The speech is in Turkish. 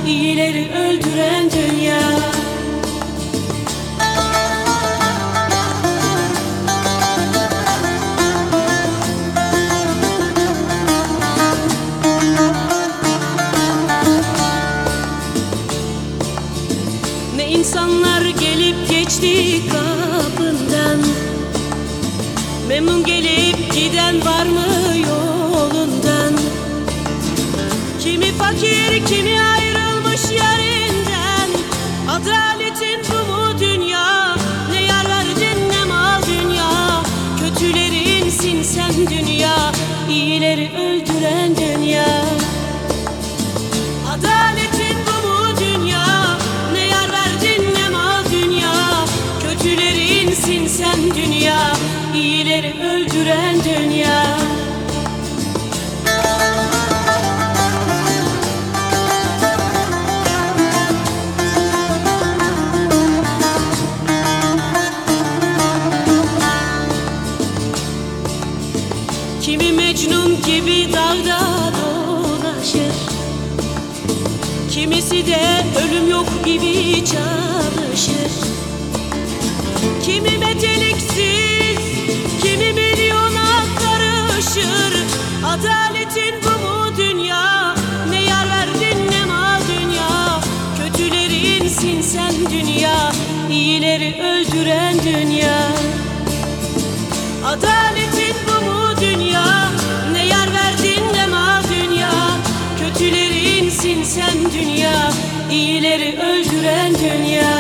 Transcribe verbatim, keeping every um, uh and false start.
iyileri öldüren dünya. Ne insanlar gelip geçti kapından, memnun gelip giden var mı yolundan? Kimi fakir, kimi ayrılmış yerinden. Adaletin bu mu dünya? Ne yar verdin ne mal dünya. Kötülerinsin sen dünya, iyileri öldüren dünya. Adaletin bu mu dünya? Ne yar verdin ne mal dünya. Kötülerinsin sen dünya, iyileri öldüren dünya. Kimi Mecnun gibi dağda dolaşır, kimisi de ölüm yok gibi çalışır. Kimi meteliksiz, kimi milyona karışır. Adaletin bu mu dünya? Ne yar verdin ne mal dünya. Kötülerinsin sen dünya, iyileri öldüren dünya. Adaletin bu mu dünya? Ne yar verdin ne mal dünya. Kötülerinsin sen dünya, iyileri öldüren dünya.